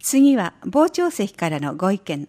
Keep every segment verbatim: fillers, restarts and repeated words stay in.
次は傍聴席からのご意見。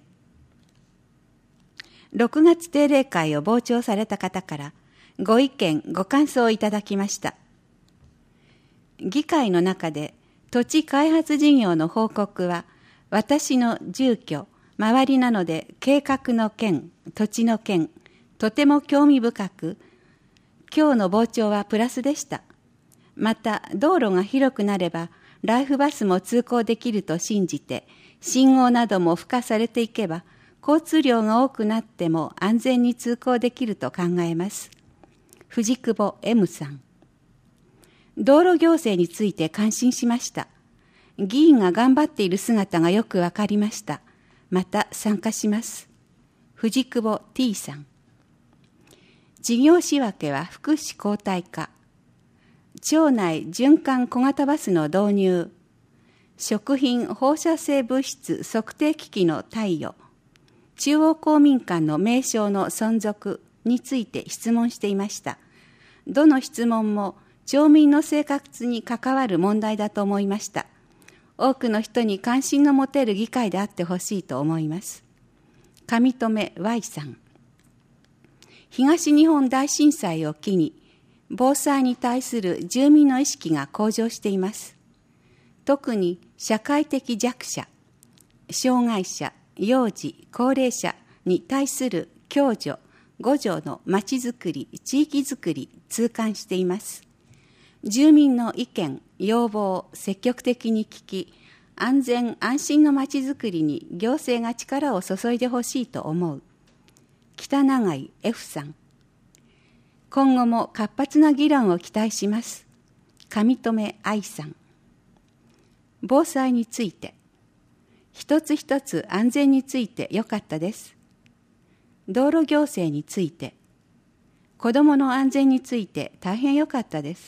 ろくがつ定例会を傍聴された方からご意見ご感想をいただきました。議会の中で土地開発事業の報告は私の住居周りなので計画の件土地の件とても興味深く、今日の傍聴はプラスでした。また道路が広くなればライフバスも通行できると信じて、信号なども付加されていけば交通量が多くなっても安全に通行できると考えます。藤久保 M さん。道路行政について感心しました。議員が頑張っている姿がよくわかりました。また参加します。藤久保 T さん。事業仕分けは福祉交代化。町内循環小型バスの導入。食品放射性物質測定機器の貸与。中央公民館の名称の存続について質問していました。どの質問も町民の生活に関わる問題だと思いました。多くの人に関心の持てる議会であってほしいと思います。上留 Y さん。東日本大震災を機に、防災に対する住民の意識が向上しています。特に社会的弱者、障害者、幼児、高齢者に対する共助、互助のまちづくり、地域づくり、痛感しています。住民の意見、要望を積極的に聞き、安全安心のまちづくりに行政が力を注いでほしいと思う。北永井 F さん。今後も活発な議論を期待します。上留愛さん。防災について、一つ一つ安全についてよかったです。道路行政について、子どもの安全について大変よかったです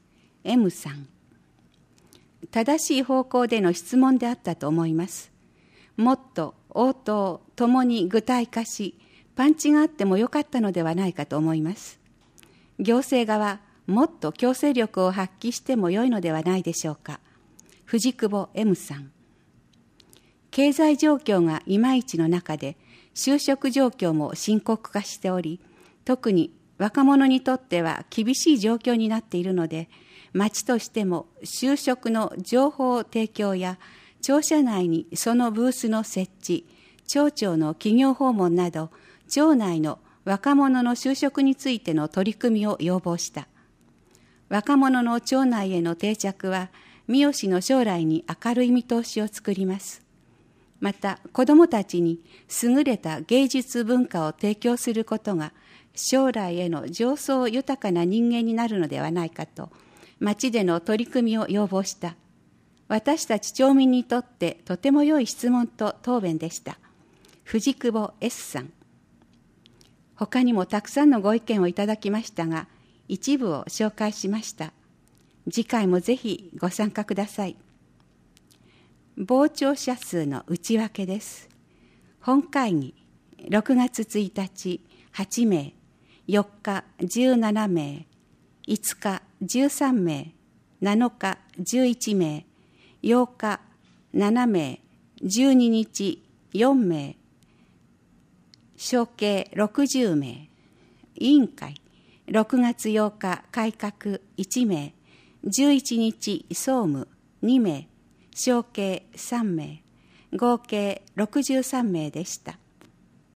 。M さん。正しい方向での質問であったと思います。もっと応答ともに具体化し、パンチがあってもよかったのではないかと思います。行政側、もっと強制力を発揮しても良いのではないでしょうか。藤久保 M さん。経済状況がいまいちの中で、就職状況も深刻化しており、特に若者にとっては厳しい状況になっているので、町としても就職の情報提供や、庁舎内にそのブースの設置、町長の企業訪問など、町内の若者の就職についての取り組みを要望した。若者の町内への定着は、三好の将来に明るい見通しを作ります。また、子どもたちに優れた芸術文化を提供することが、将来への情操豊かな人間になるのではないかと、町での取り組みを要望した。私たち町民にとってとても良い質問と答弁でした。藤久保 S さん。他にもたくさんのご意見をいただきましたが、一部を紹介しました。次回もぜひご参加ください。傍聴者数の内訳です。本会議、ろくがつついたち、はちめい、よっか、じゅうななめい、いつか、じゅうさんめい、なのか、じゅういちめい、ようか、ななめい、じゅうににち、よんめい、合計ろくじゅうめい、委員会、ろくがつようか改革いちめい、じゅういちにち総務にめい、合計さんめい、合計ろくじゅうさんめいでした。